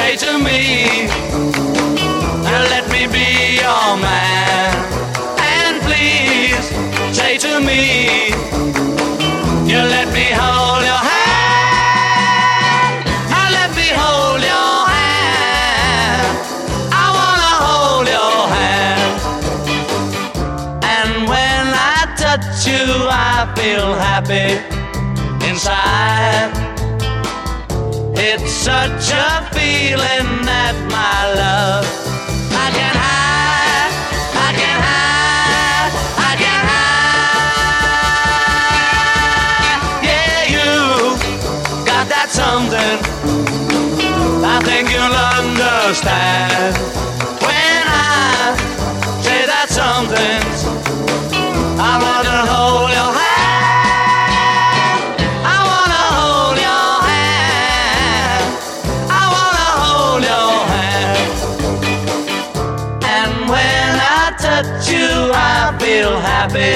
say to me, now let me be your man. And please say to me, you let me hold your hand. Now let me hold your hand. I wanna hold your hand. And when I touch you, I feel happy inside. It's such a feeling that my love I can hide, I can hide, I can hide. Yeah, you got that something I think you'll understand. When I say that something, I want to hold your hand. I feel happy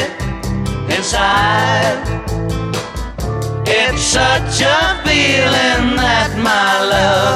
inside. It's such a feeling that my love